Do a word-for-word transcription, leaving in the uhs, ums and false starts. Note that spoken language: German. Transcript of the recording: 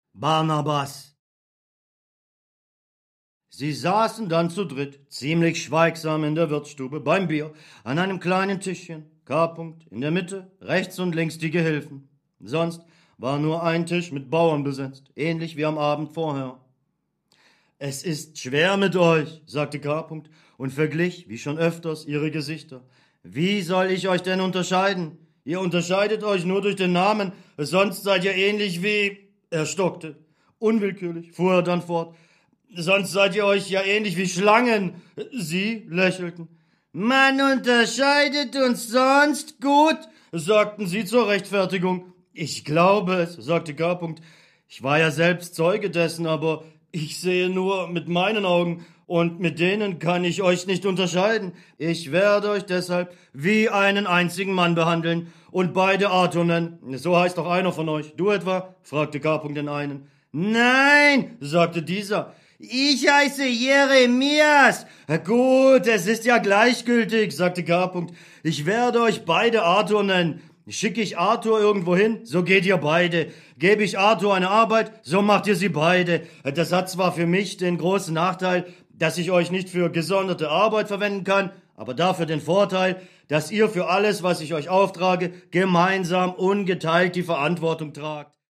Barnabas. Sie saßen dann zu dritt, ziemlich schweigsam in der Wirtsstube, beim Bier, an einem kleinen Tischchen, K. in der Mitte, rechts und links die Gehilfen. Sonst war nur ein Tisch mit Bauern besetzt, ähnlich wie am Abend vorher. »Es ist schwer mit euch«, sagte K. und verglich, wie schon öfters, ihre Gesichter. »Wie soll ich euch denn unterscheiden? Ihr unterscheidet euch nur durch den Namen, sonst seid ihr ähnlich wie...« Er stockte. Unwillkürlich fuhr er dann fort. »Sonst seid ihr euch ja ähnlich wie Schlangen.« Sie lächelten. »Man unterscheidet uns sonst gut«, sagten sie zur Rechtfertigung. »Ich glaube es«, sagte K. »Ich war ja selbst Zeuge dessen, aber ich sehe nur mit meinen Augen, und mit denen kann ich euch nicht unterscheiden. Ich werde euch deshalb wie einen einzigen Mann behandeln und beide Arthur nennen. So heißt doch einer von euch. Du etwa?« fragte K. den einen. »Nein«, sagte dieser. »Ich heiße Jeremias.« »Gut, es ist ja gleichgültig«, sagte K. »Ich werde euch beide Arthur nennen. Schicke ich Arthur irgendwo hin, so geht ihr beide. Gebe ich Arthur eine Arbeit, so macht ihr sie beide. Das hat zwar für mich den großen Nachteil, dass ich euch nicht für gesonderte Arbeit verwenden kann, aber dafür den Vorteil, dass ihr für alles, was ich euch auftrage, gemeinsam ungeteilt die Verantwortung tragt.«